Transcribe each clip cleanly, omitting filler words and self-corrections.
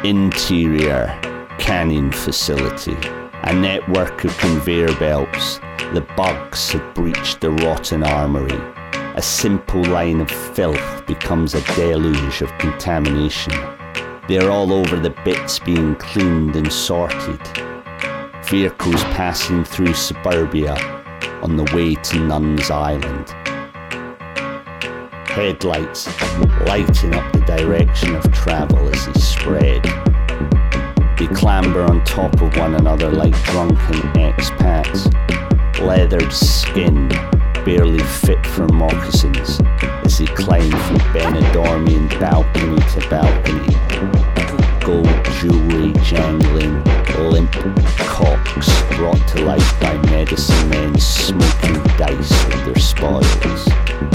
Interior canning facility. A network of conveyor belts. The bugs have breached the rotten armory. A simple line of filth becomes a deluge of contamination. They're all over the bits being cleaned and sorted. Vehicles passing through suburbia on the way to Nuns Island. Headlights lighting up the direction of travel as they spread. They clamber on top of one another like drunken expats. Leathered skin, barely fit for moccasins, as they climb from Benidormian balcony to balcony. Gold jewelry jangling, limp cocks brought to life by medicine men smoking dice with their spoils.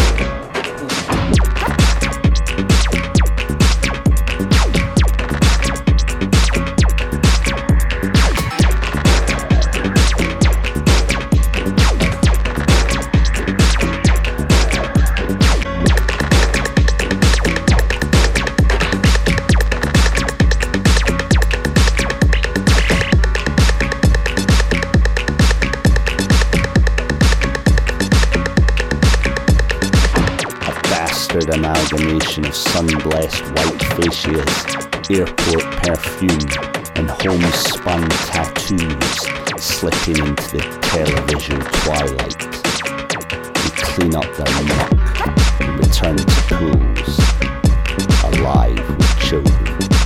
Amalgamation of sun-blessed white fascias, airport perfume, and homespun tattoos slipping into the televisual twilight. They clean up their muck and return to pools, alive with children.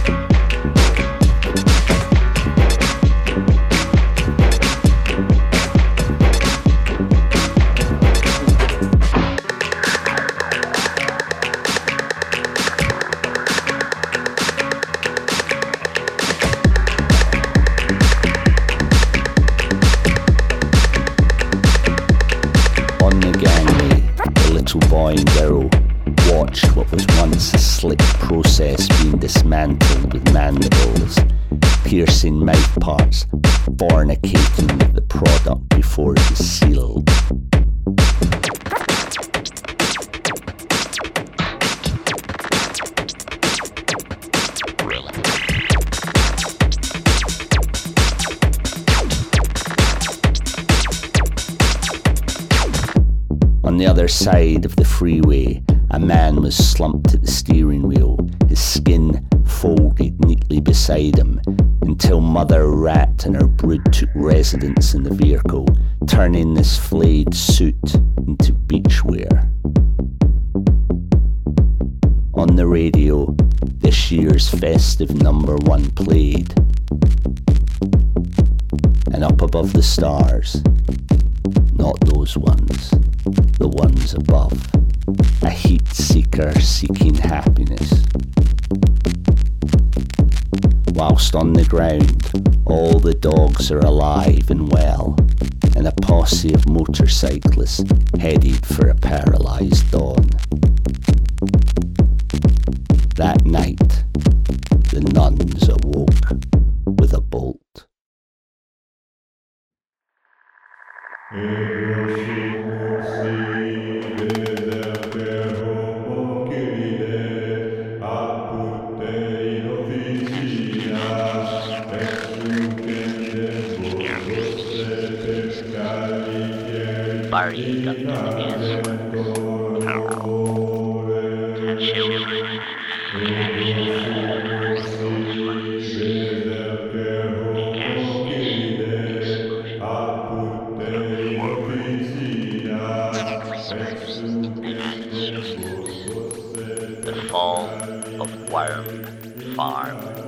Boy and girl watched what was once a slick process being dismantled with mandibles, piercing mouth parts, fornicating with the product before it was sealed. On the other side of the freeway, a man was slumped at the steering wheel, his skin folded neatly beside him, until Mother Rat and her brood took residence in the vehicle, turning this flayed suit into beachwear. On the radio, this year's festive #1 played. And up above the stars, not those ones, the ones above, a heat seeker seeking happiness. Whilst on the ground, all the dogs are alive and well, and a posse of motorcyclists headed for a paralysed dawn. That night, the nuns awoke with a bolt. Buried up in the desert, children, the fall of Worm Farm.